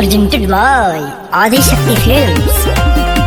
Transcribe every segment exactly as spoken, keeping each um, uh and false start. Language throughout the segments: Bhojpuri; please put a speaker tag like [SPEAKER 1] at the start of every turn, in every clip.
[SPEAKER 1] presented by Adi Shakti Films.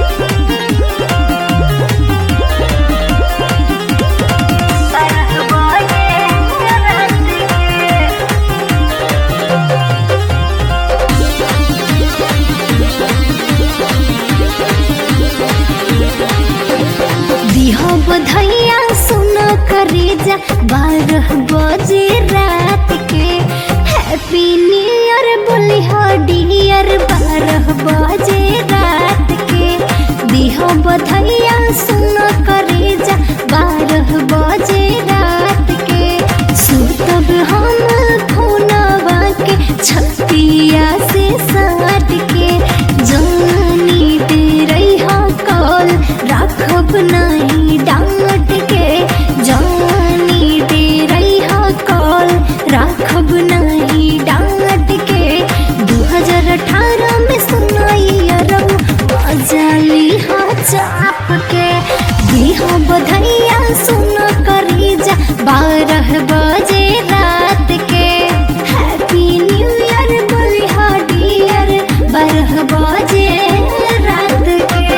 [SPEAKER 2] बधैया सुनो करेजा बारह बजे रात के हैप्पी न्यू ईयर बोली हो डियर बारह बजे रात के दिहो बधैया सुनो करेजा बारह बजे रात के सुतब हम फोनवा के छतिया से साट के जानी दे रही हो कॉल राखब नहीं डांट के जानी दे रही हो कॉल राखब नहीं डांट के दो हजार अठारह में सुनाई अरब मजाली हो चाप के दिहो बधैया सुनो करी जा बारह बजे रात के हैप्पी न्यू ईयर बोली हो डियर बारह बजे रात के।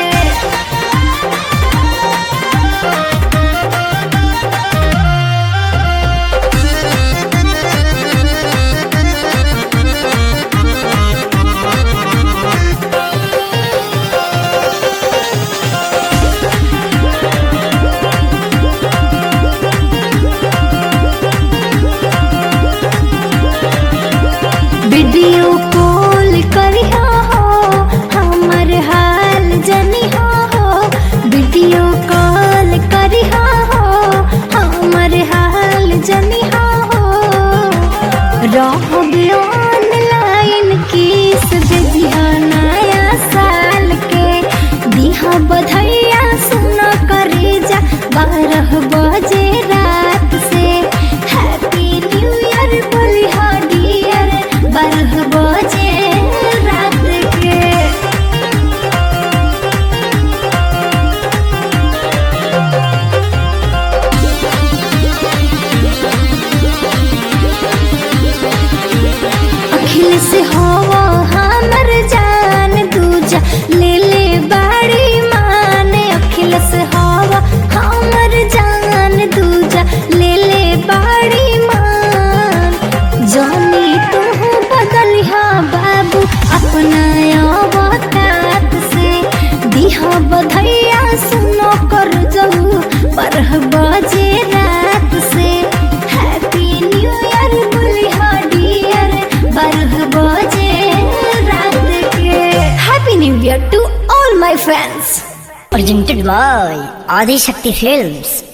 [SPEAKER 2] वीडियो कॉल करिहा हो हमर हाल जनिहा हो वीडियो कॉल करिहा हो हमर हाल जनिहा हो रहब ऑनलाइन किस देजिहा नया साल के दिहा बधैया सुनो करे जा बारह बजे रात से हैप्पी न्यू ईयर बोली हो डियर बारह बजे रात के। अखिल से होवो हमर जान दूजा ले ले बाड़ी मान अखिल से होवो हमर जान दूजा ले ले बाड़ी मान जानी तू बदलिहा बाबू अपना अवकात से दिहा बधैया सुनो कर जाऊ बारह बजे रात से हैप्पी न्यू ईयर बोली हो डियर बारह बजे रात के। Happy new year to all my friends.
[SPEAKER 1] Presented by Adi Shakti Films.